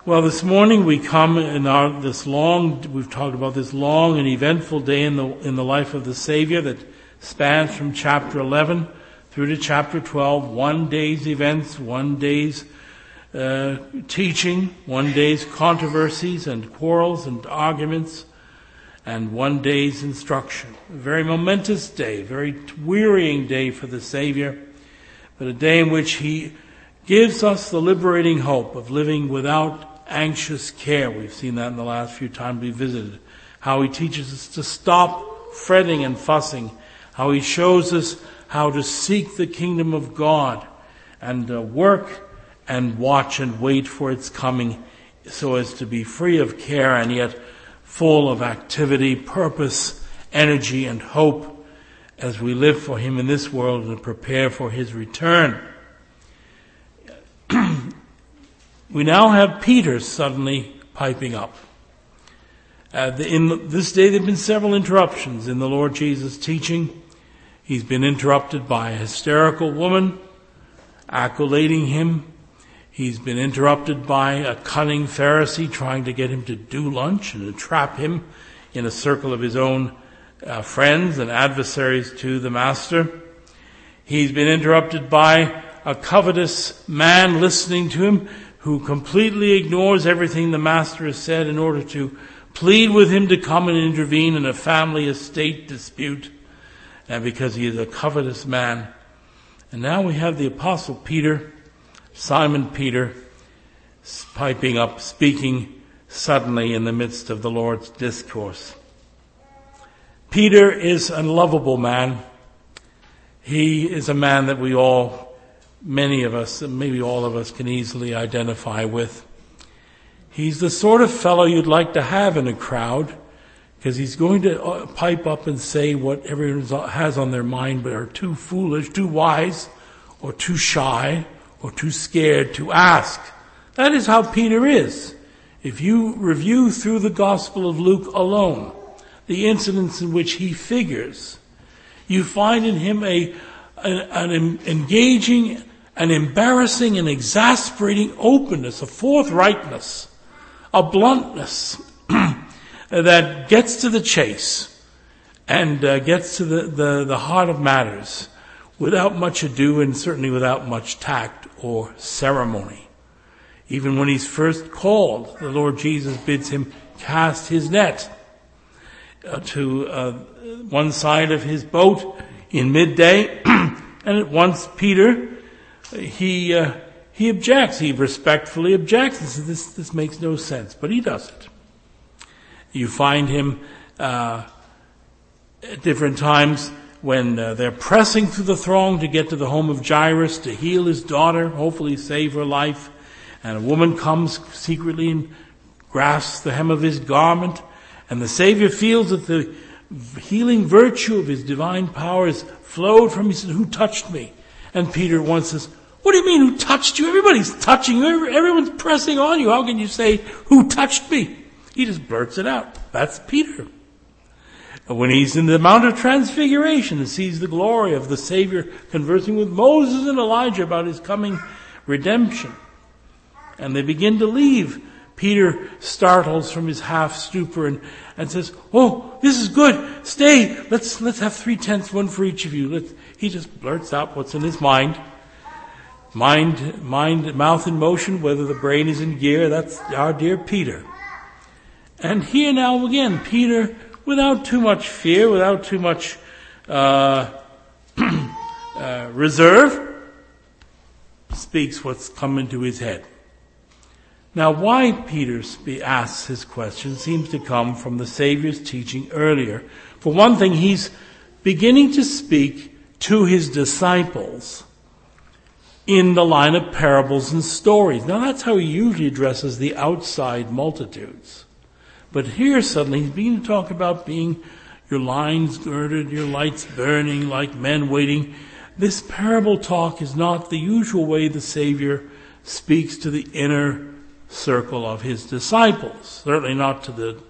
Well, this morning we come in we've talked about this long and eventful day in the life of the Savior that spans from chapter 11 through to chapter 12. One day's events, one day's teaching, one day's controversies and quarrels and arguments, and one day's instruction. A very momentous day, very wearying day for the Savior, but a day in which He gives us the liberating hope of living without anxious care. We've seen that in the last few times we visited. How He teaches us to stop fretting and fussing. How He shows us how to seek the kingdom of God and work and watch and wait for its coming so as to be free of care and yet full of activity, purpose, energy, and hope as we live for Him in this world and prepare for His return. We now have Peter suddenly piping up. In this day there have been several interruptions in the Lord Jesus' teaching. He's been interrupted by a hysterical woman accolading Him. He's been interrupted by a cunning Pharisee trying to get Him to do lunch and to trap Him in a circle of his own friends and adversaries to the Master. He's been interrupted by a covetous man listening to Him who completely ignores everything the Master has said in order to plead with Him to come and intervene in a family estate dispute, and because he is a covetous man. And now we have the Apostle Peter, Simon Peter, piping up, speaking suddenly in the midst of the Lord's discourse. Peter is a lovable man. He is a man that many of us, maybe all of us, can easily identify with. He's the sort of fellow you'd like to have in a crowd, because he's going to pipe up and say what everyone has on their mind but are too foolish, too wise, or too shy, or too scared to ask. That is how Peter is. If you review through the Gospel of Luke alone, the incidents in which he figures, you find in him an engaging, an embarrassing and exasperating openness, a forthrightness, a bluntness that gets to the chase and gets to the heart of matters without much ado and certainly without much tact or ceremony. Even when he's first called, the Lord Jesus bids him cast his net to one side of his boat in midday, and at once Peter, he objects. He respectfully objects and says, this makes no sense. But he does it. You find him at different times when they're pressing through the throng to get to the home of Jairus to heal his daughter, hopefully save her life. And a woman comes secretly and grasps the hem of his garment. And the Savior feels that the healing virtue of His divine power has flowed from him. He says, "Who touched me?" And Peter once says, "What do you mean, who touched you? Everybody's touching you. Everyone's pressing on you. How can you say, 'Who touched me?'" He just blurts it out. That's Peter. When he's in the Mount of Transfiguration and sees the glory of the Savior conversing with Moses and Elijah about His coming redemption, and they begin to leave, Peter startles from his half stupor and says, "Oh, this is good. Stay. Let's have 3 tents, one for each of you." He just blurts out what's in his mind. Mouth in motion, whether the brain is in gear. That's our dear Peter. And here now again, Peter, without too much fear, without too much reserve, speaks what's come into his head. Now, why Peter asks his question seems to come from the Savior's teaching earlier. For one thing, he's beginning to speak to his disciples in the line of parables and stories. Now, that's how he usually addresses the outside multitudes. But here suddenly he's beginning to talk about being your lines girded, your lights burning, like men waiting. This parable talk is not the usual way the Savior speaks to the inner circle of His disciples. Certainly not to the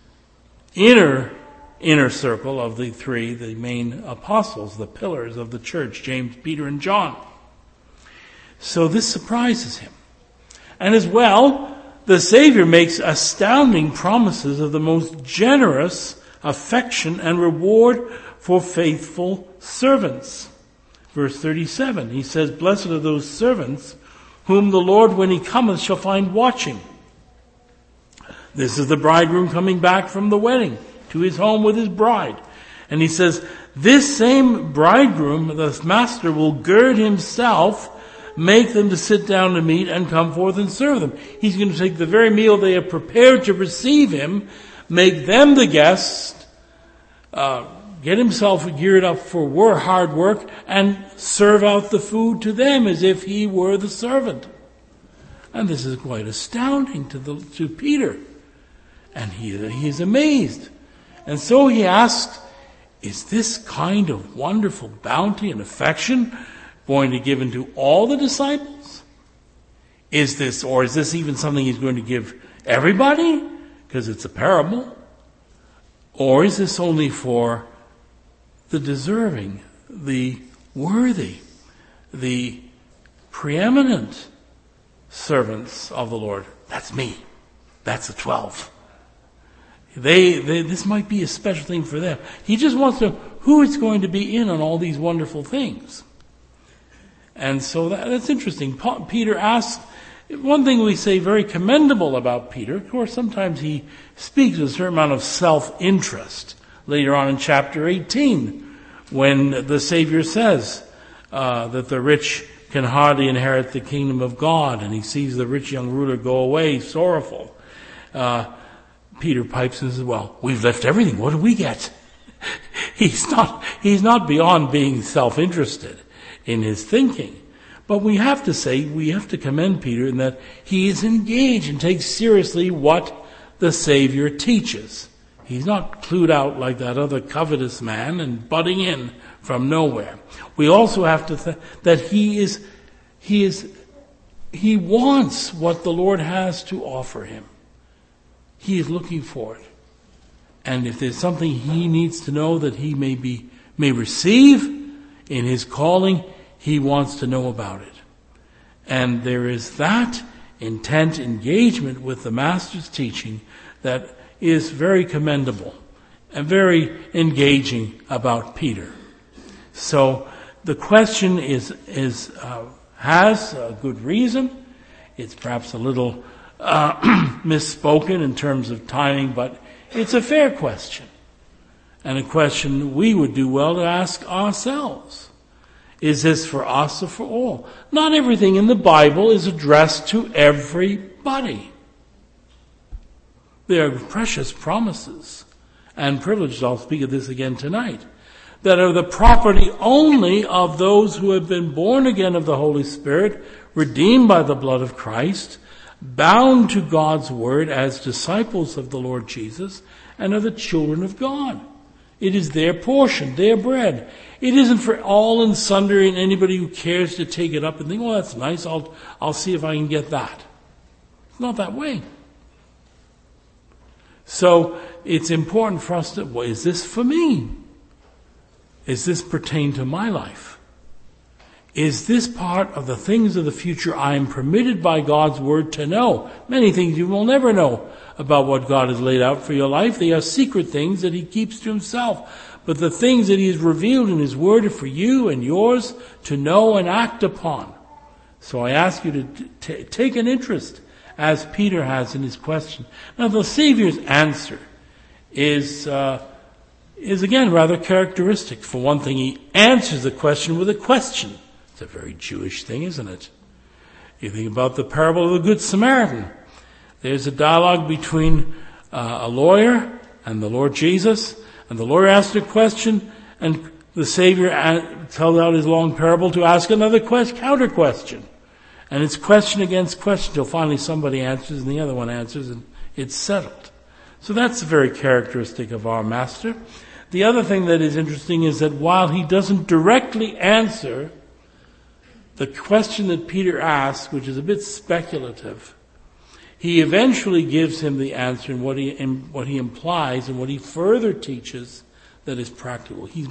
inner circle of the 3, the main apostles, the pillars of the church, James, Peter, and John. So this surprises him. And as well, the Savior makes astounding promises of the most generous affection and reward for faithful servants. Verse 37, he says, "Blessed are those servants whom the Lord, when he cometh, shall find watching." This is the bridegroom coming back from the wedding to his home with his bride. And he says, this same bridegroom, the master, will gird himself, make them to sit down to meat, and come forth and serve them. He's going to take the very meal they have prepared to receive him, make them the guest, get himself geared up for hard work, and serve out the food to them as if he were the servant. And this is quite astounding to Peter. And he is amazed. And so he asks, is this kind of wonderful bounty and affection going to be given to all the disciples? Is this even something he's going to give everybody? Because it's a parable. Or is this only for the deserving, the worthy, the preeminent servants of the Lord? That's me. That's the 12. This might be a special thing for them. He just wants to know who is going to be in on all these wonderful things. And so that's interesting. Peter asks, one thing we say very commendable about Peter, of course, sometimes he speaks with a certain amount of self-interest. Later on in chapter 18, when the Savior says that the rich can hardly inherit the kingdom of God, and he sees the rich young ruler go away sorrowful. Peter pipes and says, well, we've left everything. What do we get? He's not beyond being self-interested in his thinking. But we have to commend Peter in that he is engaged and takes seriously what the Savior teaches. He's not clued out like that other covetous man and butting in from nowhere. We also have to that he wants what the Lord has to offer him. He is looking for it. And if there's something he needs to know that he may receive in his calling, he wants to know about it. And there is that intent engagement with the Master's teaching that is very commendable and very engaging about Peter. So the question has a good reason. It's perhaps a little misspoken in terms of timing, but it's a fair question. And a question we would do well to ask ourselves. Is this for us or for all? Not everything in the Bible is addressed to everybody. There are precious promises and privileges, I'll speak of this again tonight, that are the property only of those who have been born again of the Holy Spirit, redeemed by the blood of Christ, bound to God's word as disciples of the Lord Jesus, and are the children of God. It is their portion, their bread. It isn't for all and sundry and anybody who cares to take it up and think, oh, that's nice, I'll see if I can get that. It's not that way. So it's important for us to, well, is this for me? Is this pertain to my life? Is this part of the things of the future I am permitted by God's word to know? Many things you will never know about what God has laid out for your life. They are secret things that he keeps to himself. But the things that he has revealed in his word are for you and yours to know and act upon. So I ask you to take an interest, as Peter has in his question. Now the Savior's answer is again rather characteristic. For one thing, he answers the question with a question. It's a very Jewish thing, isn't it? You think about the parable of the Good Samaritan. There's a dialogue between a lawyer and the Lord Jesus, and the lawyer asked a question, and the Savior tells out his long parable to ask another counter question. And it's question against question till finally somebody answers and the other one answers, and it's settled. So that's very characteristic of our Master. The other thing that is interesting is that while he doesn't directly answer the question that Peter asks, which is a bit speculative, he eventually gives him the answer in what he implies and what he further teaches that is practical. He's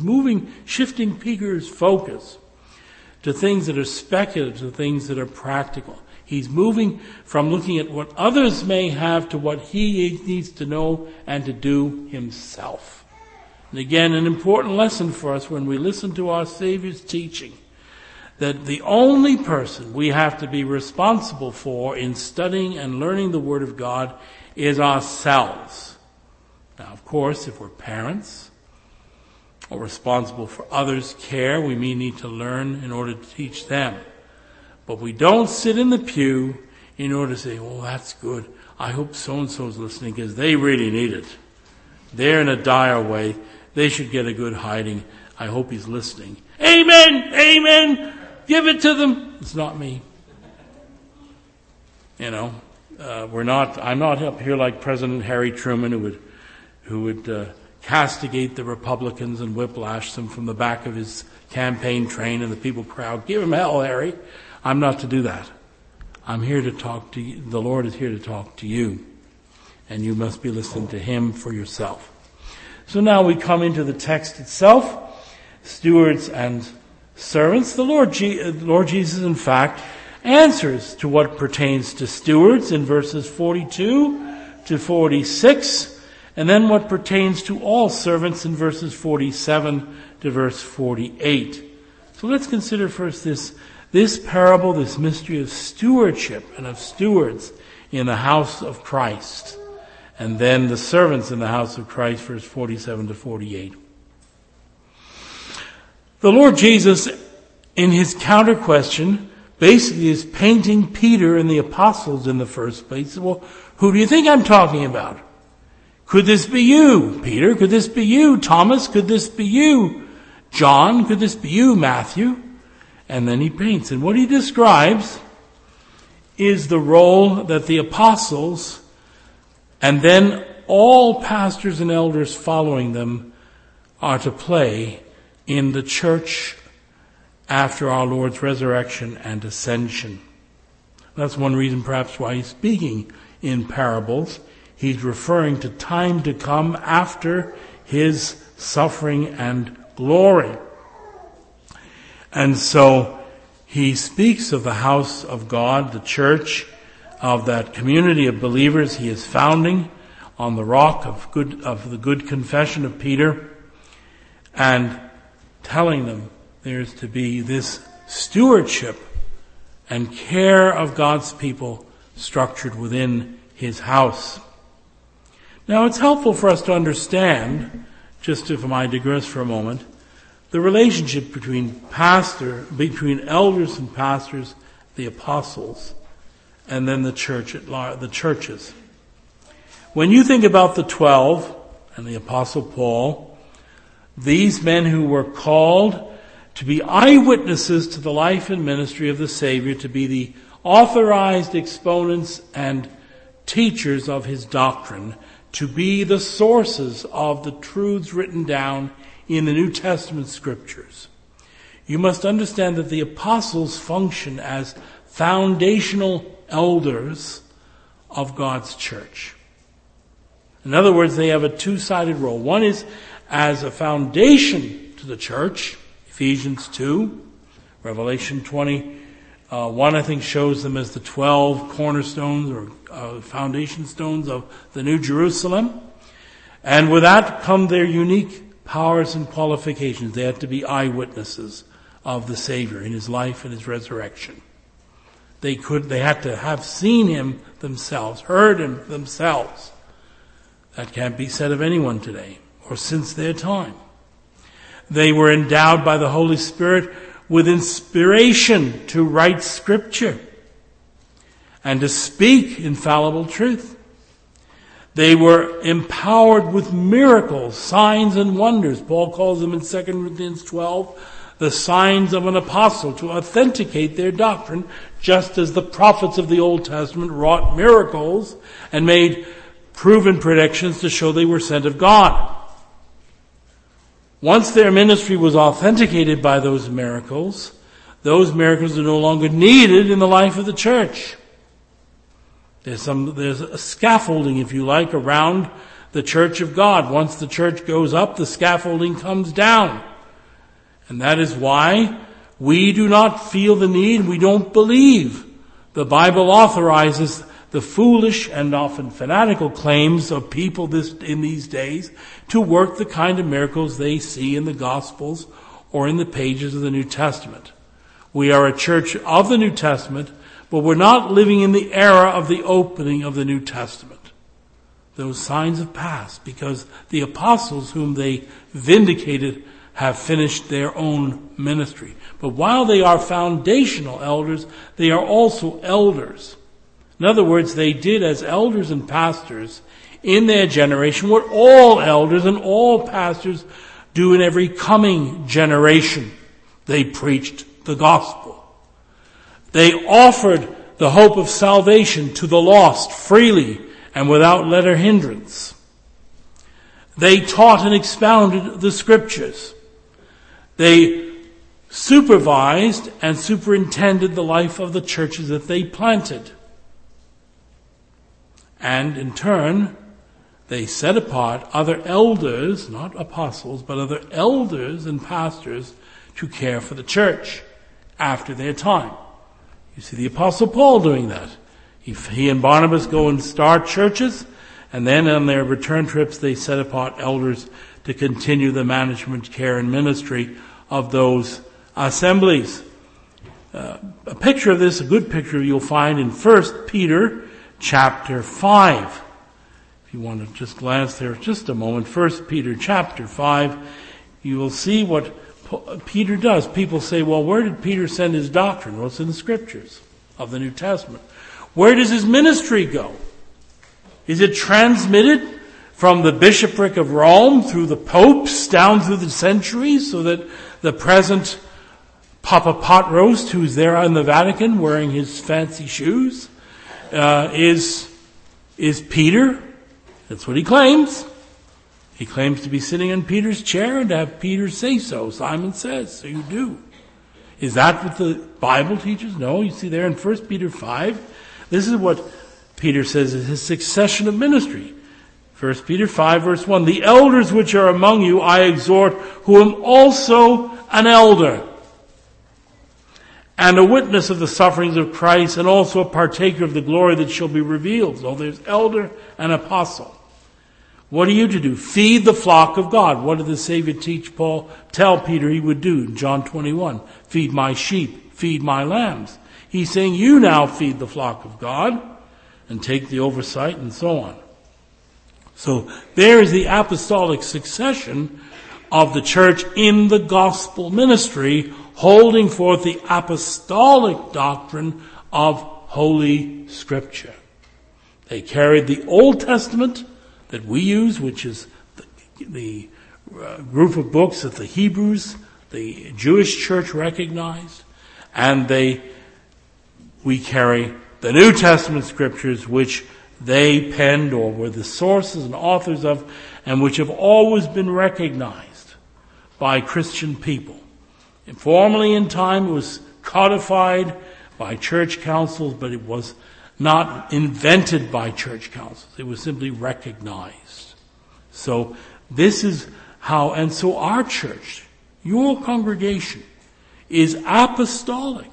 shifting Peter's focus to things that are speculative, to things that are practical. He's moving from looking at what others may have to what he needs to know and to do himself. And again, an important lesson for us when we listen to our Savior's teaching, that the only person we have to be responsible for in studying and learning the Word of God is ourselves. Now, of course, if we're parents or responsible for others' care, we may need to learn in order to teach them. But we don't sit in the pew in order to say, oh, that's good. I hope so-and-so's listening because they really need it. They're in a dire way. They should get a good hiding. I hope he's listening. Amen! Amen! Give it to them. It's not me. You know, I'm not up here like President Harry Truman who would castigate the Republicans and whiplash them from the back of his campaign train and the people crowd. Give him hell, Harry. I'm not to do that. I'm here to talk to you. The Lord is here to talk to you. And you must be listening to him for yourself. So now we come into the text itself. Stewards and servants. The Lord Jesus, in fact, answers to what pertains to stewards in verses 42 to 46. And then what pertains to all servants in verses 47 to verse 48. So let's consider first this parable, this mystery of stewardship and of stewards in the house of Christ. And then the servants in the house of Christ, verse 47 to 48. The Lord Jesus, in his counter question, basically is painting Peter and the apostles in the first place. Well, who do you think I'm talking about? Could this be you, Peter? Could this be you, Thomas? Could this be you, John? Could this be you, Matthew? And then he paints. And what he describes is the role that the apostles and then all pastors and elders following them are to play in the church after our Lord's resurrection and ascension. That's one reason perhaps why he's speaking in parables. He's referring to time to come after his suffering and glory. And so he speaks of the house of God, the church, of that community of believers he is founding on the rock of the good confession of Peter, and telling them there's to be this stewardship and care of God's people structured within his house. Now it's helpful for us to understand, just if I digress for a moment, the relationship between elders and pastors, the apostles, and then the churches. When you think about the 12 and the Apostle Paul, these men who were called to be eyewitnesses to the life and ministry of the Savior, to be the authorized exponents and teachers of his doctrine, to be the sources of the truths written down in the New Testament scriptures. You must understand that the apostles function as foundational elders of God's church. In other words, they have a two-sided role. One is as a foundation to the church, Ephesians 2, Revelation 21, I think, shows them as the 12 cornerstones or foundation stones of the New Jerusalem. And with that come their unique powers and qualifications. They had to be eyewitnesses of the Savior in his life and his resurrection. They had to have seen him themselves, heard him themselves. That can't be said of anyone today or since their time. They were endowed by the Holy Spirit with inspiration to write Scripture and to speak infallible truth. They were empowered with miracles, signs and wonders. Paul calls them in 2 Corinthians 12 the signs of an apostle, to authenticate their doctrine, just as the prophets of the Old Testament wrought miracles and made proven predictions to show they were sent of God. Once their ministry was authenticated by those miracles are no longer needed in the life of the church. There's a scaffolding, if you like, around the church of God. Once the church goes up, the scaffolding comes down. And that is why we do not feel the need, we don't believe The Bible authorizes the foolish and often fanatical claims of people in these days to work the kind of miracles they see in the Gospels or in the pages of the New Testament. We are a church of the New Testament, but we're not living in the era of the opening of the New Testament. Those signs have passed because the apostles whom they vindicated have finished their own ministry. But while they are foundational elders, they are also elders. In other words, they did as elders and pastors in their generation what all elders and all pastors do in every coming generation. They preached the gospel. They offered the hope of salvation to the lost freely and without let or hindrance. They taught and expounded the scriptures. They supervised and superintended the life of the churches that they planted. And in turn, they set apart other elders, not apostles, but other elders and pastors to care for the church after their time. You see the Apostle Paul doing that. He and Barnabas go and start churches, and then on their return trips they set apart elders to continue the management, care, and ministry of those assemblies. A picture of this, a good picture you'll find in 1 Peter chapter 5. If you want to just glance there just a moment, 1 Peter chapter 5, you will see what Peter does. People say, well, where did Peter send his doctrine? Well, it's in the scriptures of the New Testament. Where does his ministry go? Is it transmitted from the bishopric of Rome through the popes down through the centuries so that the present Papa Potrost, who's there in the Vatican wearing his fancy shoes, is Peter? That's what he claims. He claims to be sitting in Peter's chair and to have Peter say so. Simon says, so you do. Is that what the Bible teaches? No, you see there in 1 Peter 5, this is what Peter says is his succession of ministry. 1 Peter 5 verse 1, the elders which are among you I exhort, who am also an elder, and a witness of the sufferings of Christ, and also a partaker of the glory that shall be revealed. So there's elder and apostle. What are you to do? Feed the flock of God. What did the Savior tell Peter he would do in John 21? Feed my sheep, feed my lambs. He's saying you now feed the flock of God and take the oversight and so on. So there is the apostolic succession of the church in the gospel ministry, holding forth the apostolic doctrine of Holy Scripture. They carried the Old Testament that we use, which is the group of books that the Hebrews, the Jewish church recognized, and we carry the New Testament scriptures, which they penned or were the sources and authors of, and which have always been recognized by Christian people. And formerly in time it was codified by church councils, but it was not invented by church councils. It was simply recognized. So this is how, and so our church, your congregation, is apostolic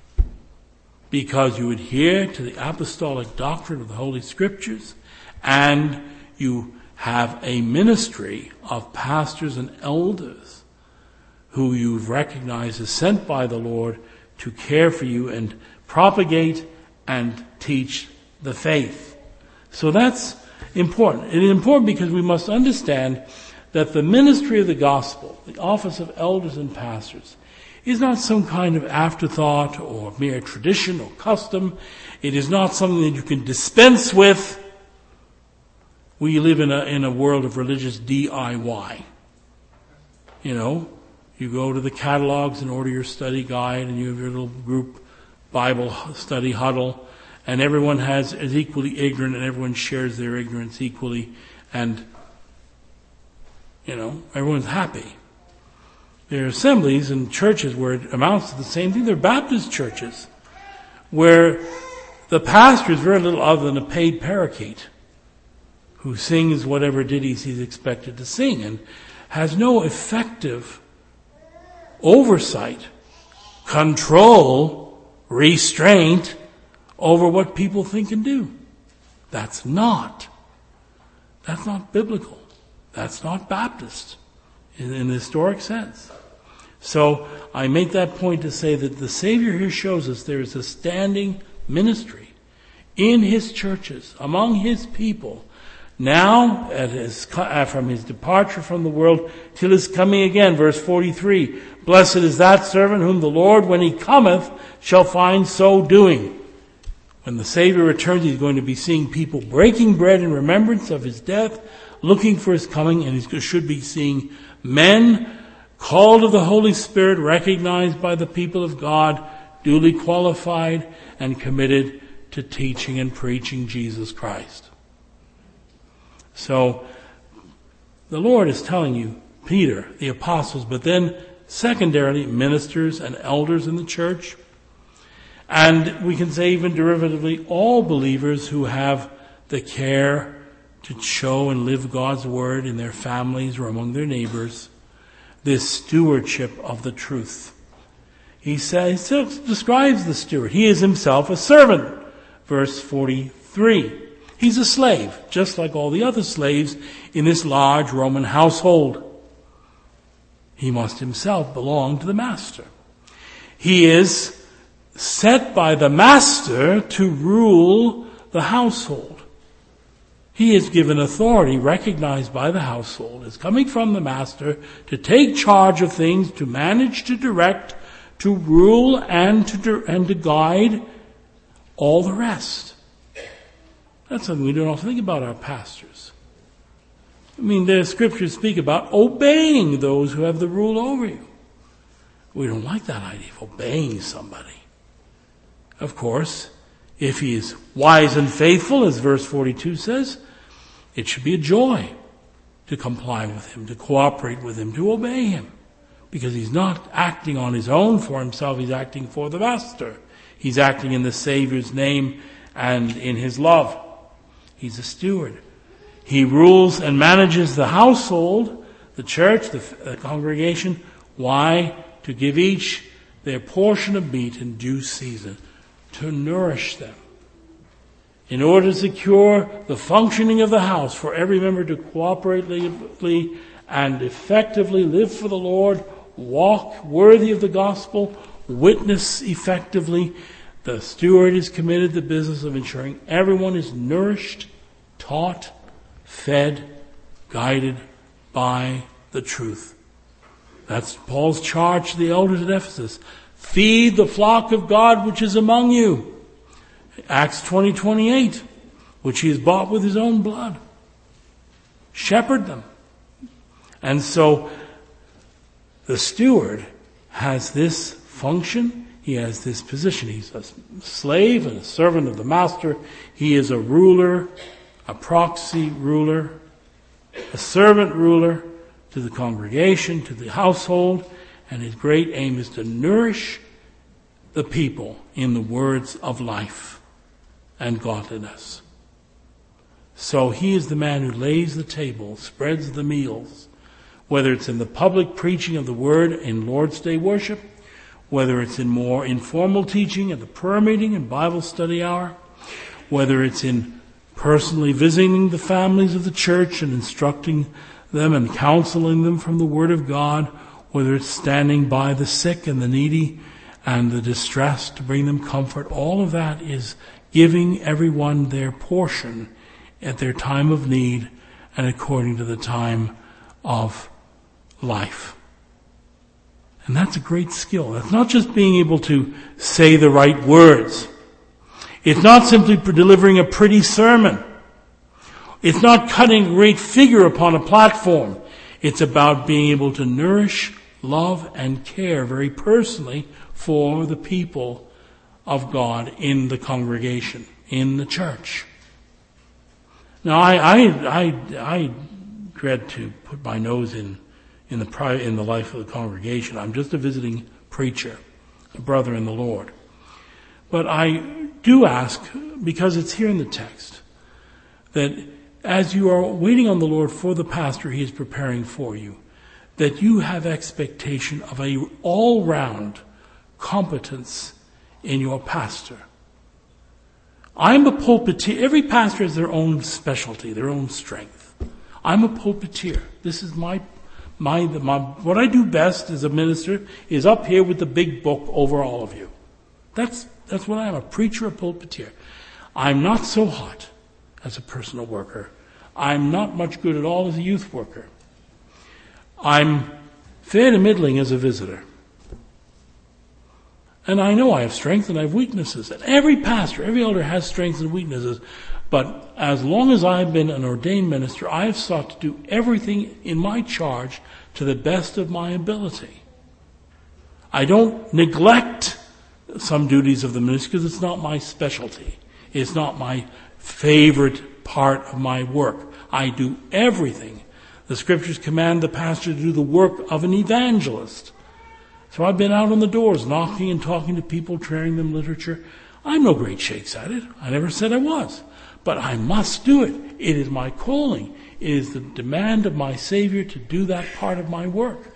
because you adhere to the apostolic doctrine of the Holy Scriptures, and you have a ministry of pastors and elders who you've recognized as sent by the Lord to care for you and propagate and teach the faith. So that's important. It is important because we must understand that the ministry of the gospel, the office of elders and pastors, is not some kind of afterthought or mere tradition or custom. It is not something that you can dispense with. We live in a world of religious DIY. You go to the catalogs and order your study guide, and you have your little group Bible study huddle, and everyone is equally ignorant, and everyone shares their ignorance equally, and everyone's happy. There are assemblies and churches where it amounts to the same thing. They're Baptist churches where the pastor is very little other than a paid parakeet who sings whatever ditties he's expected to sing and has no effective oversight, control, restraint over what people think and do. That's not biblical. That's not Baptist in the historic sense. So I make that point to say that the Savior here shows us there is a standing ministry in his churches, among his people, now from his departure from the world till his coming again. Verse 43, blessed is that servant whom the Lord, when he cometh, shall find so doing. When the Savior returns, he's going to be seeing people breaking bread in remembrance of his death, looking for his coming, and he should be seeing men called of the Holy Spirit, recognized by the people of God, duly qualified and committed to teaching and preaching Jesus Christ. So, the Lord is telling you, Peter, the apostles, but then secondarily, ministers and elders in the church, and we can say even derivatively, all believers who have the care to show and live God's word in their families or among their neighbors, this stewardship of the truth. He describes the steward. He is himself a servant. Verse 43. He's a slave, just like all the other slaves in this large Roman household. He must himself belong to the master. He is set by the master to rule the household. He is given authority recognized by the household as coming from the master to take charge of things, to manage, to direct, to rule, and to guide all the rest. That's something we don't often think about our pastors. I mean, the scriptures speak about obeying those who have the rule over you. We don't like that idea of obeying somebody. Of course, if he is wise and faithful, as verse 42 says, it should be a joy to comply with him, to cooperate with him, to obey him. Because he's not acting on his own for himself, he's acting for the master. He's acting in the Savior's name and in his love. He's a steward. He rules and manages the household, the church, the congregation. Why? To give each their portion of meat in due season, to nourish them. In order to secure the functioning of the house, for every member to cooperatively and effectively live for the Lord, walk worthy of the gospel, witness effectively, the steward is committed to the business of ensuring everyone is nourished, taught, fed, guided by the truth. That's Paul's charge to the elders at Ephesus. Feed the flock of God which is among you. Acts 20:28, which he has bought with his own blood. Shepherd them. And so the steward has this function. He has this position. He's a slave and a servant of the master. He is a ruler, a proxy ruler, a servant ruler to the congregation, to the household, and his great aim is to nourish the people in the words of life and godliness. So he is the man who lays the table, spreads the meals, whether it's in the public preaching of the word in Lord's Day worship, whether it's in more informal teaching at the prayer meeting and Bible study hour, whether it's in personally visiting the families of the church and instructing them and counseling them from the Word of God, whether it's standing by the sick and the needy and the distressed to bring them comfort. All of that is giving everyone their portion at their time of need and according to the time of life. And that's a great skill. That's not just being able to say the right words. It's not simply delivering a pretty sermon. It's not cutting a great figure upon a platform. It's about being able to nourish, love, and care very personally for the people of God in the congregation, in the church. Now, I dread to put my nose in the life of the congregation. I'm just a visiting preacher, a brother in the Lord. But I do ask, because it's here in the text, that as you are waiting on the Lord for the pastor he is preparing for you, that you have expectation of a all-round competence in your pastor. I'm a pulpiteer. Every pastor has their own specialty, their own strength. I'm a pulpiteer. This is my what I do best as a minister is up here with the big book over all of you. That's what I am, a preacher, a pulpiteer. I'm not so hot as a personal worker. I'm not much good at all as a youth worker. I'm fair to middling as a visitor. And I know I have strength and I have weaknesses. And every pastor, every elder has strengths and weaknesses. But as long as I've been an ordained minister, I have sought to do everything in my charge to the best of my ability. I don't neglect some duties of the ministry because it's not my specialty. It's not my favorite part of my work. I do everything. The scriptures command the pastor to do the work of an evangelist. So I've been out on the doors, knocking and talking to people, training them literature. I'm no great shakes at it. I never said I was. But I must do it. It is my calling. It is the demand of my Savior to do that part of my work.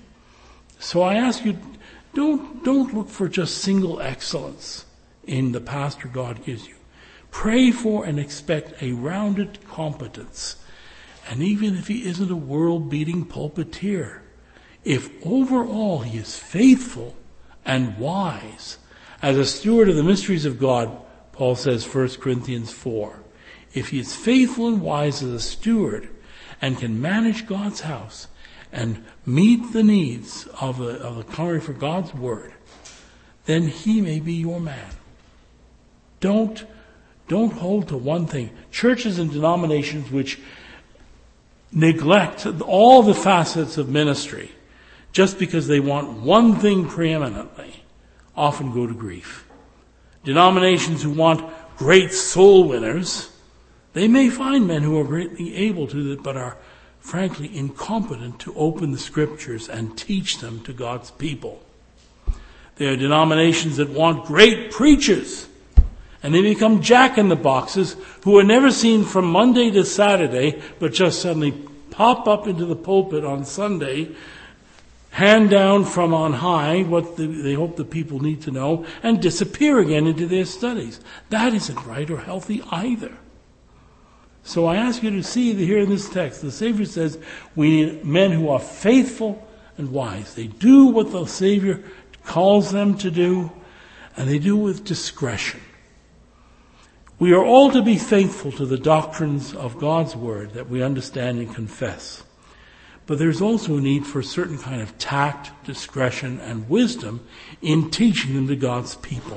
So I ask you, don't look for just single excellence in the pastor God gives you. Pray for and expect a rounded competence. And even if he isn't a world-beating pulpiteer, if overall he is faithful and wise, as a steward of the mysteries of God, Paul says, 1 Corinthians 4, if he is faithful and wise as a steward and can manage God's house and meet the needs of the congregation for God's word, then he may be your man. Don't hold to one thing. Churches and denominations which neglect all the facets of ministry just because they want one thing preeminently often go to grief. Denominations who want great soul winners, they may find men who are greatly able to do that, but are frankly incompetent to open the scriptures and teach them to God's people. There are denominations that want great preachers, and they become jack-in-the-boxes who are never seen from Monday to Saturday, but just suddenly pop up into the pulpit on Sunday, hand down from on high what they hope the people need to know, and disappear again into their studies. That isn't right or healthy either. So I ask you to see here in this text, the Savior says we need men who are faithful and wise. They do what the Savior calls them to do, and they do with discretion. We are all to be faithful to the doctrines of God's word that we understand and confess. But there's also a need for a certain kind of tact, discretion, and wisdom in teaching them to God's people.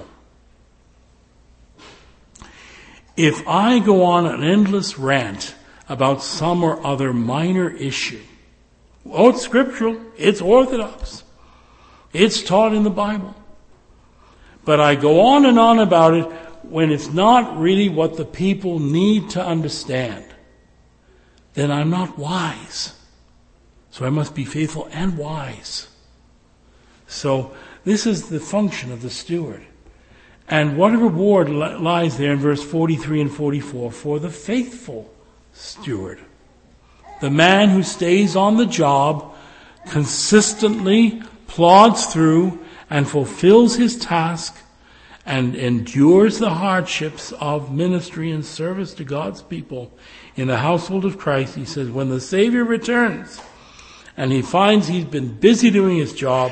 If I go on an endless rant about some or other minor issue, it's scriptural, it's orthodox, it's taught in the Bible, but I go on and on about it when it's not really what the people need to understand, then I'm not wise. So I must be faithful and wise. So this is the function of the steward. And what a reward lies there in verse 43 and 44 for the faithful steward. The man who stays on the job, consistently plods through and fulfills his task and endures the hardships of ministry and service to God's people in the household of Christ. He says, when the Savior returns and he finds he's been busy doing his job,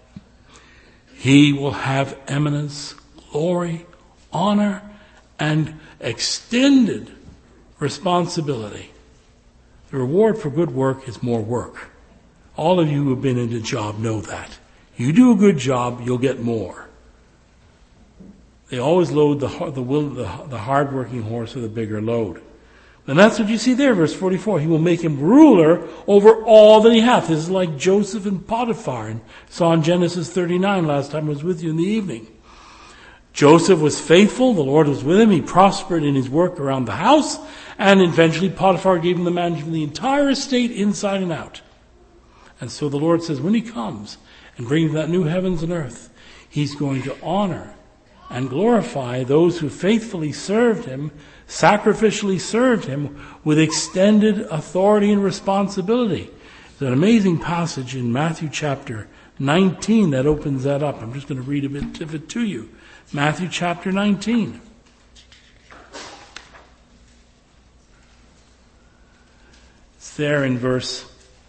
he will have eminence, glory, honor, and extended responsibility. The reward for good work is more work. All of you who have been in a job know that. You do a good job, you'll get more. They always load the hard-working horse with a bigger load. And that's what you see there, verse 44. He will make him ruler over all that he hath. This is like Joseph and Potiphar, and saw in Genesis 39 last time I was with you in the evening. Joseph was faithful, the Lord was with him, he prospered in his work around the house, and eventually Potiphar gave him the management of the entire estate inside and out. And so the Lord says when he comes and brings that new heavens and earth, he's going to honor and glorify those who faithfully served him, sacrificially served him with extended authority and responsibility. There's an amazing passage in Matthew chapter 19 that opens that up. I'm just going to read a bit of it to you. Matthew chapter 19. there in verse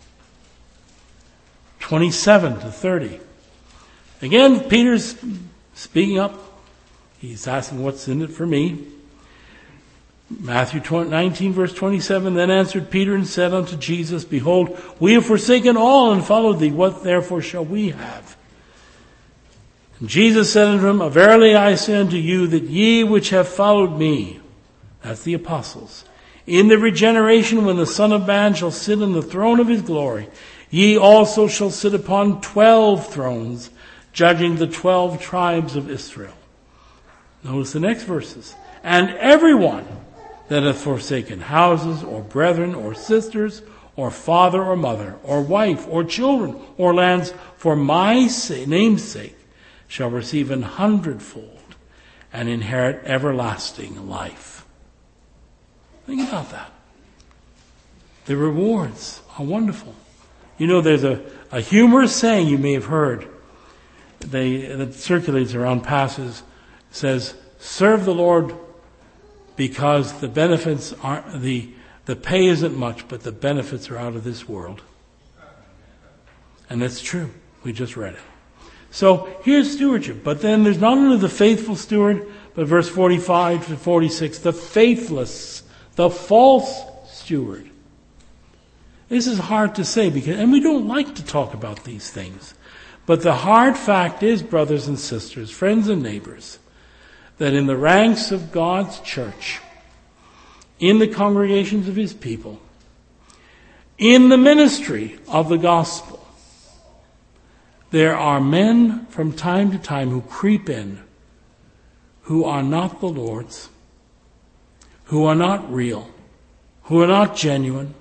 27 to 30. Again, Peter's speaking up. He's asking, what's in it for me? Matthew 19, verse 27, then answered Peter and said unto Jesus, behold, we have forsaken all and followed thee. What therefore shall we have? And Jesus said unto him, verily I say unto you, that ye which have followed me, that's the apostles, in the regeneration when the Son of Man shall sit in the throne of his glory, ye also shall sit upon 12 thrones, judging the 12 tribes of Israel. Notice the next verses. And everyone that hath forsaken houses, or brethren, or sisters, or father, or mother, or wife, or children, or lands, for my name's sake, shall receive 100-fold and inherit everlasting life. Think about that. The rewards are wonderful. You know, there's a humorous saying you may have heard that circulates around passages, says, serve the Lord because the benefits aren't, the pay isn't much, but the benefits are out of this world. And that's true. We just read it. So here's stewardship. But then there's not only the faithful steward, but verse 45 to 46, the faithless, the false steward. This is hard to say and we don't like to talk about these things. But the hard fact is, brothers and sisters, friends and neighbors, that in the ranks of God's church, in the congregations of his people, in the ministry of the gospel, there are men from time to time who creep in, who are not the Lord's, who are not real, who are not genuine,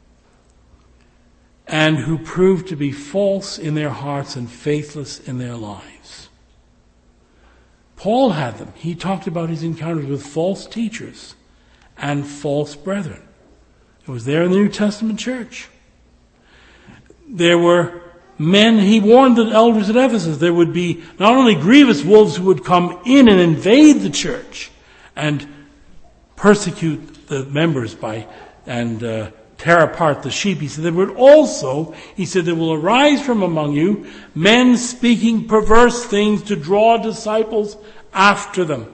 and who prove to be false in their hearts and faithless in their lives. Paul had them. He talked about his encounters with false teachers and false brethren. It was there in the New Testament church. There were men, he warned the elders at Ephesus, there would be not only grievous wolves who would come in and invade the church and persecute the members and tear apart the sheep. He said there would also, there will arise from among you men speaking perverse things to draw disciples after them.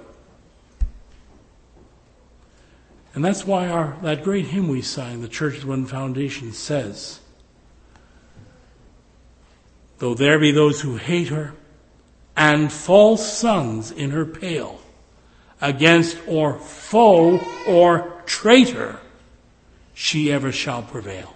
And that's why that great hymn we sang, The Church's One Foundation, says, though there be those who hate her, and false sons in her pale, against or foe or traitor, she ever shall prevail.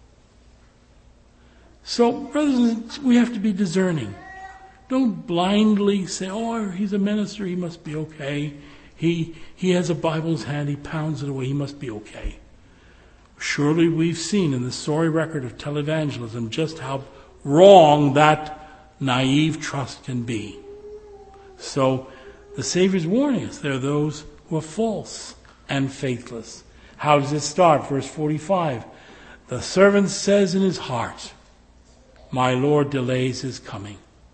So, brothers and sisters, we have to be discerning. Don't blindly say, oh, he's a minister, he must be okay. He has a Bible in his hand, he pounds it away, he must be okay. Surely we've seen in the sorry record of televangelism just how wrong that naive trust can be. So, the Savior's warning us, there are those who are false and faithless. How does it start? Verse 45. The servant says in his heart, my Lord delays his coming.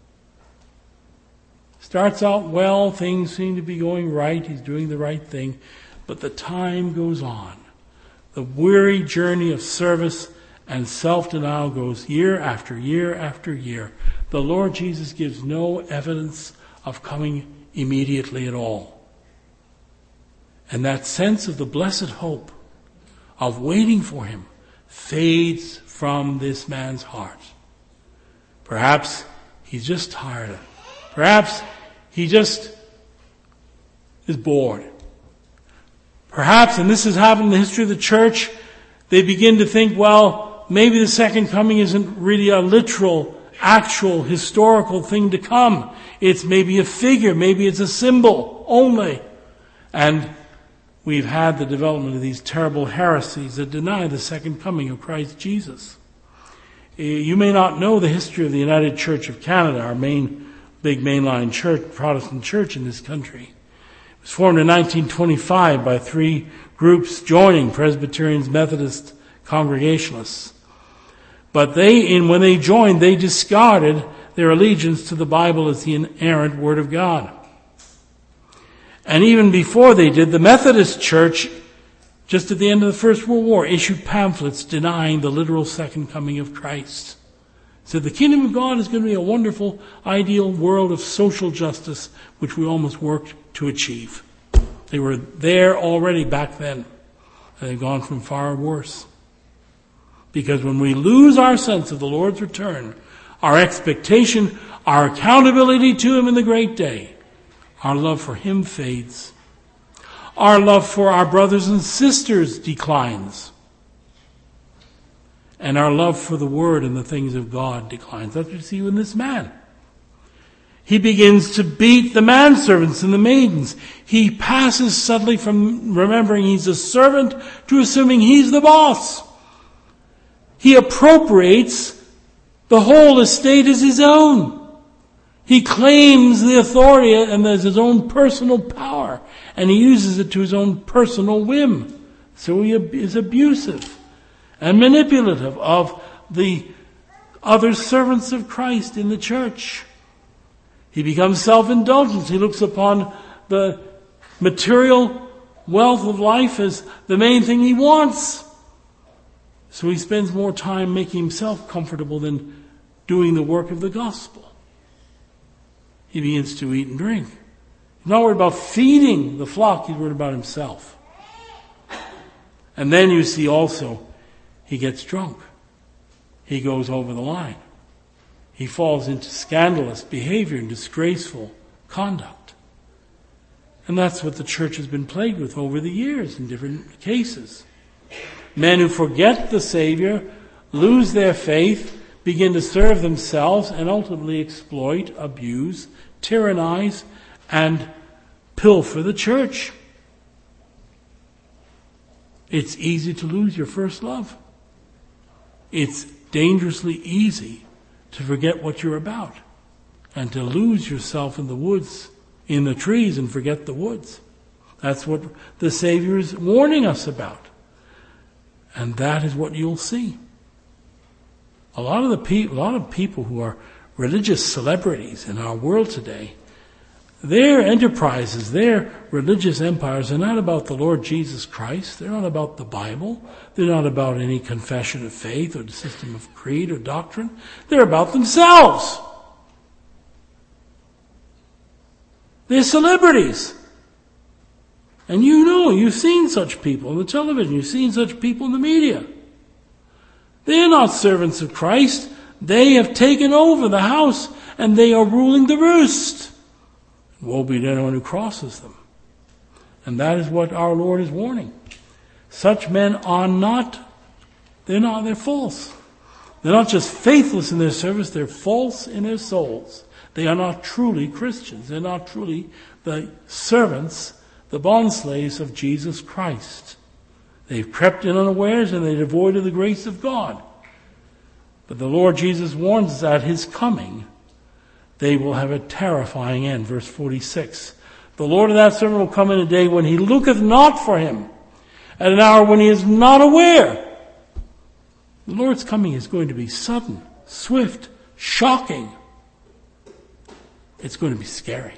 Starts out well, things seem to be going right, he's doing the right thing, but the time goes on. The weary journey of service and self-denial goes year after year after year. The Lord Jesus gives no evidence of coming immediately at all. And that sense of the blessed hope of waiting for him fades from this man's heart. Perhaps he's just tired of it. Perhaps he just is bored. Perhaps, and this has happened in the history of the church, they begin to think, well, maybe the second coming isn't really a literal, actual, historical thing to come. It's maybe a figure, maybe it's a symbol only. And we've had the development of these terrible heresies that deny the second coming of Christ Jesus. You may not know the history of the United Church of Canada, our big mainline church, Protestant church in this country. It was formed in 1925 by 3 groups joining, Presbyterians, Methodists, Congregationalists. But when they joined, they discarded their allegiance to the Bible as the inerrant Word of God. And even before they did, the Methodist Church just at the end of the First World War, issued pamphlets denying the literal second coming of Christ. Said the kingdom of God is going to be a wonderful, ideal world of social justice, which we almost worked to achieve. They were there already back then, and they've gone from far worse. Because when we lose our sense of the Lord's return, our expectation, our accountability to Him in the great day, our love for Him fades. Our love for our brothers and sisters declines. And our love for the Word and the things of God declines. That's what you see in this man. He begins to beat the manservants and the maidens. He passes suddenly from remembering he's a servant to assuming he's the boss. He appropriates the whole estate as his own. He claims the authority and as his own personal power, and he uses it to his own personal whim. So he is abusive and manipulative of the other servants of Christ in the church. He becomes self-indulgent. He looks upon the material wealth of life as the main thing he wants. So he spends more time making himself comfortable than doing the work of the gospel. He begins to eat and drink. He's not worried about feeding the flock, he's worried about himself. And then you see also, he gets drunk. He goes over the line. He falls into scandalous behavior and disgraceful conduct. And that's what the church has been plagued with over the years in different cases. Men who forget the Savior, lose their faith, begin to serve themselves, and ultimately exploit, abuse, tyrannize, and pilfer the church. It's easy to lose your first love. It's dangerously easy to forget what you're about and to lose yourself in the woods, in the trees, and forget the woods. That's what the Savior is warning us about. And that is what you'll see. A lot of people who are religious celebrities in our world today, their enterprises, their religious empires are not about the Lord Jesus Christ. They're not about the Bible. They're not about any confession of faith or the system of creed or doctrine. They're about themselves. They're celebrities. And you've seen such people on the television. You've seen such people in the media. They're not servants of Christ. They have taken over the house and they are ruling the roost. Woe be to anyone who crosses them. And that is what our Lord is warning. Such men they're false. They're not just faithless in their service, they're false in their souls. They are not truly Christians. They're not truly the servants, the bondslaves of Jesus Christ. They've crept in unawares and they're devoid of the grace of God. But the Lord Jesus warns us at His coming, they will have a terrifying end. Verse 46. The Lord of that servant will come in a day when he looketh not for him, at an hour when he is not aware. The Lord's coming is going to be sudden, swift, shocking. It's going to be scary.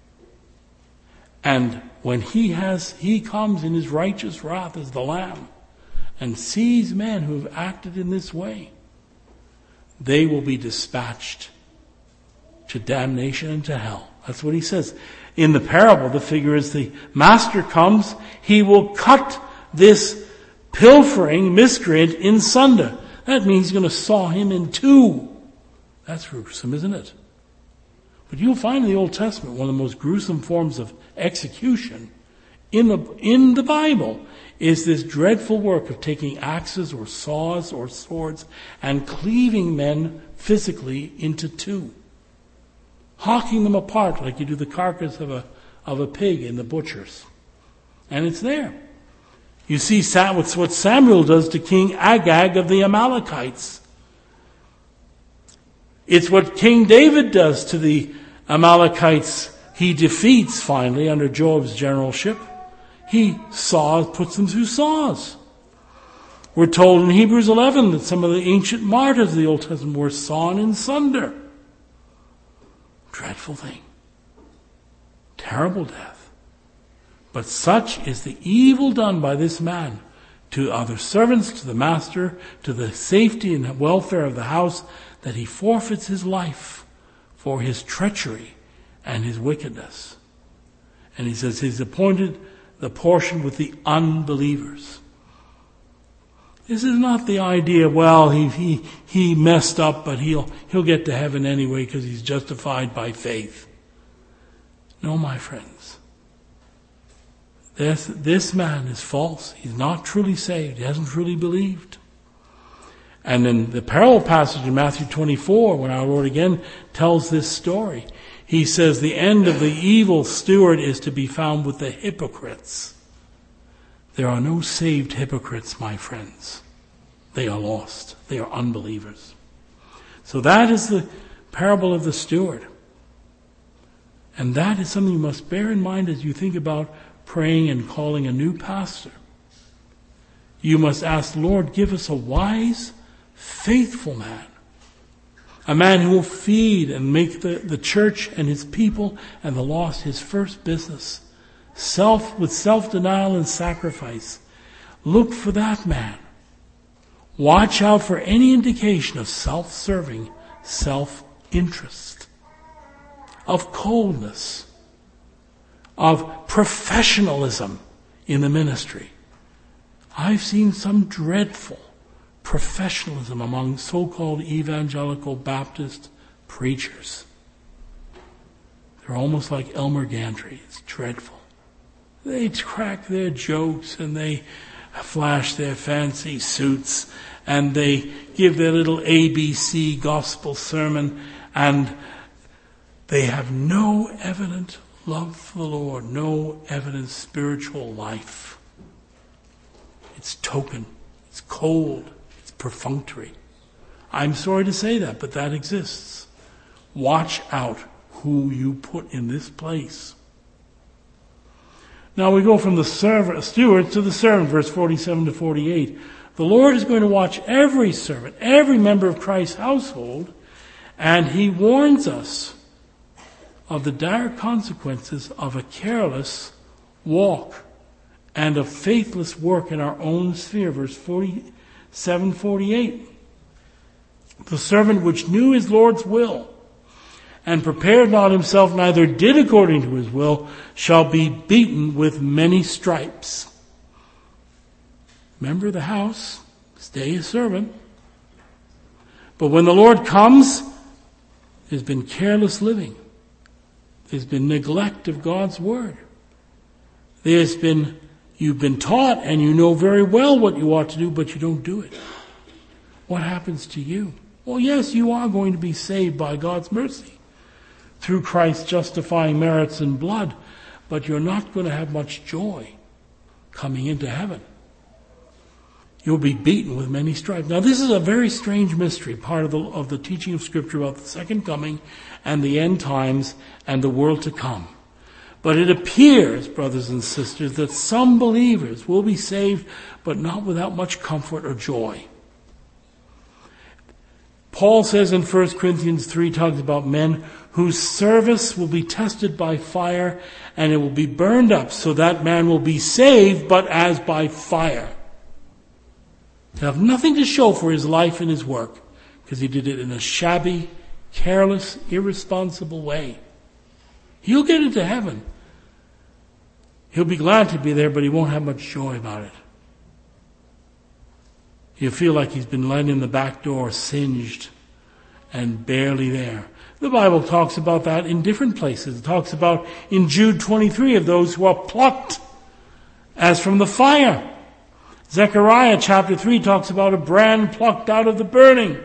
And when he comes in his righteous wrath as the Lamb and sees men who have acted in this way, they will be dispatched to damnation and to hell. That's what he says. In the parable, the figure is the master comes, he will cut this pilfering miscreant in sunder. That means he's going to saw him in two. That's gruesome, isn't it? But you'll find in the Old Testament one of the most gruesome forms of execution in the Bible is this dreadful work of taking axes or saws or swords and cleaving men physically into two. Hocking them apart like you do the carcass of a pig in the butchers. And it's there. You see what Samuel does to King Agag of the Amalekites. It's what King David does to the Amalekites. He defeats finally under Joab's generalship. He puts them through saws. We're told in Hebrews 11 that some of the ancient martyrs of the Old Testament were sawn in sunder. Dreadful thing. Terrible death. But such is the evil done by this man to other servants, to the master, to the safety and welfare of the house, that he forfeits his life for his treachery and his wickedness. And he says he's appointed the portion with the unbelievers. This is not the idea, well, he messed up, but he'll get to heaven anyway because he's justified by faith. No, my friends. This man is false. He's not truly saved. He hasn't truly believed. And in the parallel passage in Matthew 24, when our Lord again tells this story, he says the end of the evil steward is to be found with the hypocrites. There are no saved hypocrites, my friends. They are lost. They are unbelievers. So that is the parable of the steward. And that is something you must bear in mind as you think about praying and calling a new pastor. You must ask, Lord, give us a wise, faithful man. A man who will feed and make the church and his people and the lost his first business. With self-denial and sacrifice. Look for that man. Watch out for any indication of self-serving, self-interest, of coldness, of professionalism in the ministry. I've seen some dreadful professionalism among so-called evangelical Baptist preachers. They're almost like Elmer Gantry. It's dreadful. They crack their jokes and they flash their fancy suits and they give their little ABC gospel sermon, and they have no evident love for the Lord, no evident spiritual life. It's token, it's cold, it's perfunctory. I'm sorry to say that, but that exists. Watch out who you put in this place. Now we go from the steward to the servant, verse 47 to 48. The Lord is going to watch every servant, every member of Christ's household, and he warns us of the dire consequences of a careless walk and of faithless work in our own sphere. Verse 47, 48. The servant which knew his Lord's will and prepared not himself, neither did according to his will, shall be beaten with many stripes. Remember the house, stay a servant. But when the Lord comes, there's been careless living. There's been neglect of God's word. You've been taught and you know very well what you ought to do, but you don't do it. What happens to you? Well, yes, you are going to be saved by God's mercy through Christ's justifying merits and blood, but you're not going to have much joy coming into heaven. You'll be beaten with many stripes. Now, this is a very strange mystery, part of the teaching of Scripture about the second coming and the end times and the world to come. But it appears, brothers and sisters, that some believers will be saved, but not without much comfort or joy. Paul says in 1 Corinthians 3, talks about men whose service will be tested by fire and it will be burned up, so that man will be saved, but as by fire. He'll have nothing to show for his life and his work, because he did it in a shabby, careless, irresponsible way. He'll get into heaven. He'll be glad to be there, but he won't have much joy about it. He'll feel like he's been let in the back door, singed, and barely there. The Bible talks about that in different places. It talks about in Jude 23 of those who are plucked as from the fire. Zechariah chapter 3 talks about a brand plucked out of the burning.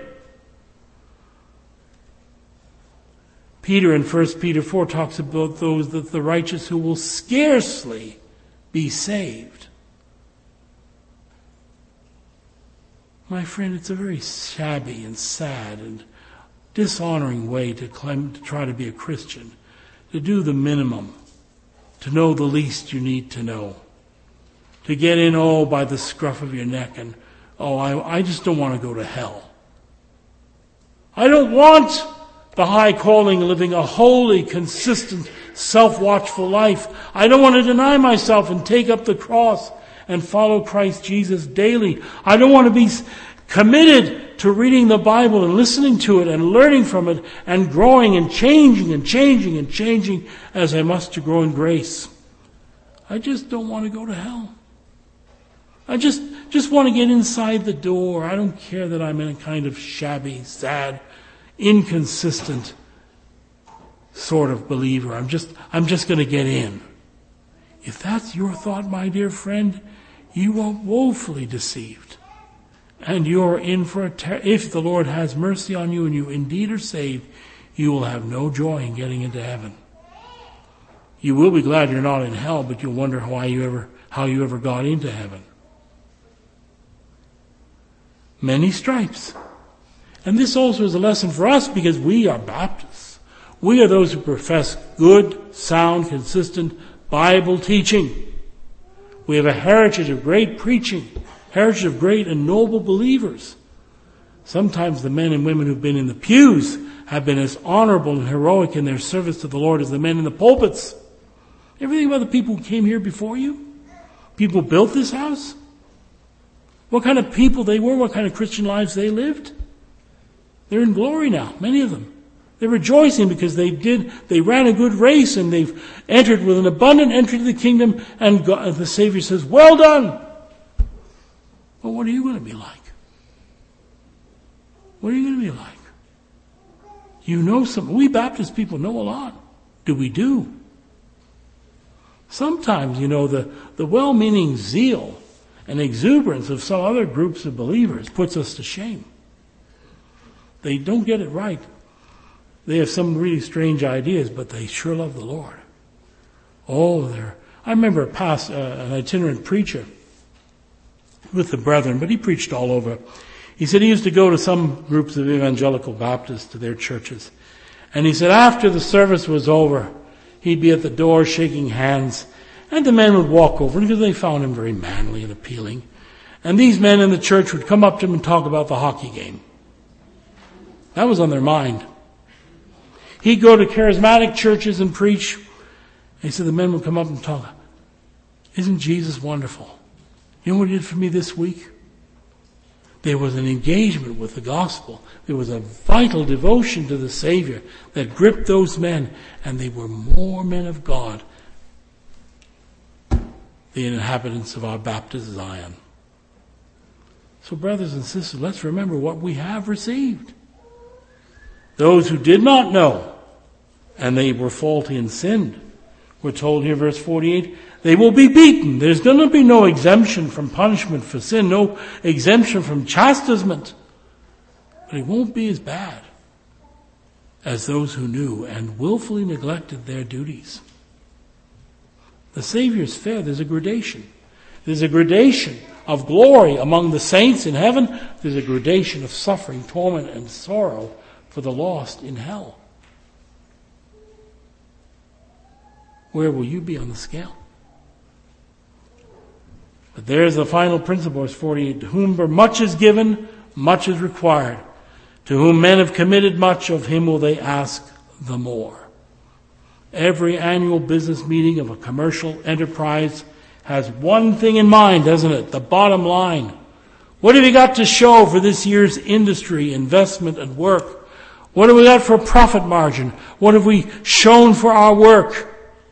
Peter in 1 Peter 4 talks about those that the righteous who will scarcely be saved. My friend, it's a very shabby and sad and dishonoring way to try to be a Christian, to do the minimum, to know the least you need to know, to get in by the scruff of your neck and, I just don't want to go to hell. I don't want the high calling of living a holy, consistent, self-watchful life. I don't want to deny myself and take up the cross and follow Christ Jesus daily. I don't want to be committed to reading the Bible and listening to it and learning from it and growing and changing and changing and changing as I must to grow in grace. I just don't want to go to hell. I just want to get inside the door. I don't care that I'm in a kind of shabby, sad, inconsistent sort of believer. I'm just going to get in. If that's your thought, my dear friend, you are woefully deceived. And you're in for if the Lord has mercy on you and you indeed are saved, you will have no joy in getting into heaven. You will be glad you're not in hell, but you'll wonder how you ever got into heaven. Many stripes. And this also is a lesson for us because we are Baptists. We are those who profess good, sound, consistent Bible teaching. We have a heritage of great preaching, heritage of great and noble believers. Sometimes the men and women who've been in the pews have been as honorable and heroic in their service to the Lord as the men in the pulpits. Everything about the people who came here before you? People who built this house? What kind of people they were, what kind of Christian lives they lived? They're in glory now, many of them. They're rejoicing because they ran a good race and they've entered with an abundant entry to the kingdom, and God, the Savior says, well done. But what are you going to be like? What are you going to be like? You know something. We Baptist people know a lot. Do we do? Sometimes, the well-meaning zeal and exuberance of some other groups of believers puts us to shame. They don't get it right. They have some really strange ideas, but they sure love the Lord. I remember an itinerant preacher with the brethren, but he preached all over. He said he used to go to some groups of evangelical Baptists to their churches. And he said after the service was over, he'd be at the door shaking hands, and the men would walk over because they found him very manly and appealing. And these men in the church would come up to him and talk about the hockey game. That was on their mind. He'd go to charismatic churches and preach. He said the men would come up and talk. Isn't Jesus wonderful? You know what he did for me this week? There was an engagement with the gospel. There was a vital devotion to the Savior that gripped those men, and they were more men of God, the inhabitants of our Baptist Zion. So brothers and sisters, let's remember what we have received. Those who did not know, and they were faulty and sinned, we're told here, verse 48, they will be beaten. There's going to be no exemption from punishment for sin, no exemption from chastisement. But it won't be as bad as those who knew and willfully neglected their duties. The Savior's fair. There's a gradation. There's a gradation of glory among the saints in heaven. There's a gradation of suffering, torment, and sorrow for the lost in hell. Where will you be on the scale? But there's the final principle, verse 48. To whom much is given, much is required. To whom men have committed much, of him will they ask the more. Every annual business meeting of a commercial enterprise has one thing in mind, doesn't it? The bottom line. What have you got to show for this year's industry, investment, and work? What have we got for profit margin? What have we shown for our work?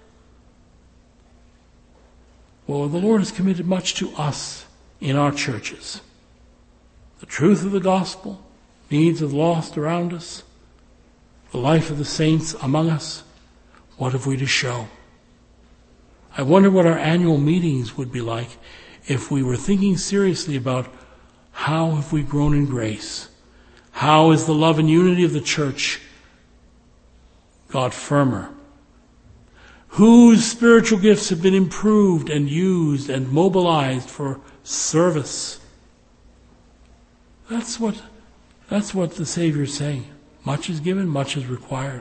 Well, the Lord has committed much to us in our churches. The truth of the gospel, needs of the lost around us, the life of the saints among us. What have we to show? I wonder what our annual meetings would be like if we were thinking seriously about how have we grown in grace? How is the love and unity of the church got firmer? Whose spiritual gifts have been improved and used and mobilized for service? That's what the Savior is saying. Much is given, much is required.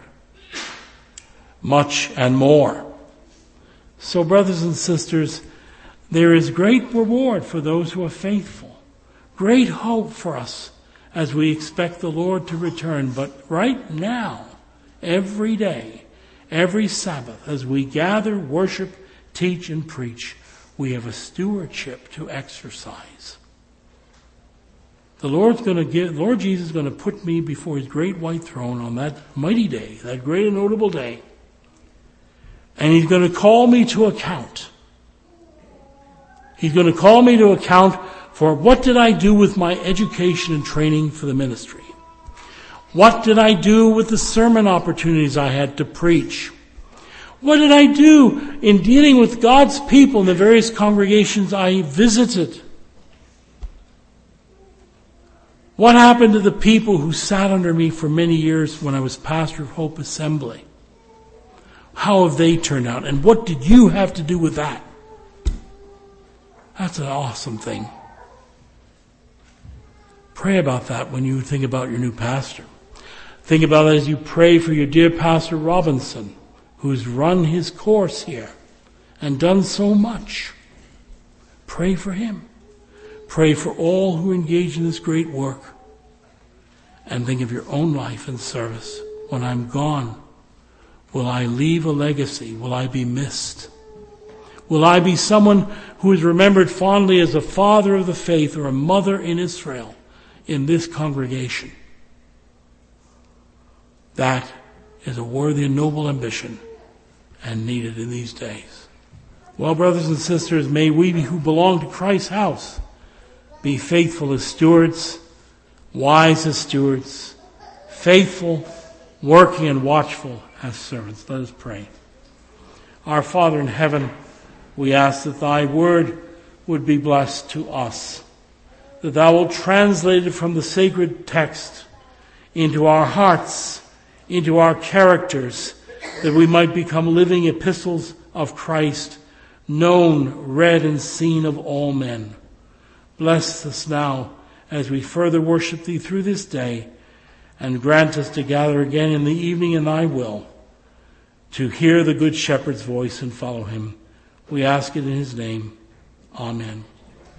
Much and more. So, brothers and sisters, there is great reward for those who are faithful. Great hope for us as we expect the Lord to return. But right now, every day, every Sabbath as we gather, worship, teach, and preach, we have a stewardship to exercise. The Lord Jesus is going to put me before his great white throne on that mighty day, that great and notable day. And he's going to call me to account. He's going to call me to account for what did I do with my education and training for the ministry? What did I do with the sermon opportunities I had to preach? What did I do in dealing with God's people in the various congregations I visited? What happened to the people who sat under me for many years when I was pastor of Hope Assembly? How have they turned out? And what did you have to do with that? That's an awesome thing. Pray about that when you think about your new pastor. Think about it as you pray for your dear Pastor Robinson, who's run his course here and done so much. Pray for him. Pray for all who engage in this great work. And think of your own life and service. When I'm gone, will I leave a legacy? Will I be missed? Will I be someone who is remembered fondly as a father of the faith or a mother in Israel in this congregation? That is a worthy and noble ambition and needed in these days. Well, brothers and sisters, may we who belong to Christ's house be faithful as stewards, wise as stewards, faithful, working and watchful as servants. Let us pray. Our Father in heaven, we ask that thy word would be blessed to us, that thou wilt translate it from the sacred text into our hearts, into our characters, that we might become living epistles of Christ, known, read, and seen of all men. Bless us now as we further worship thee through this day, and grant us to gather again in the evening in thy will, to hear the Good Shepherd's voice and follow him. We ask it in his name. Amen.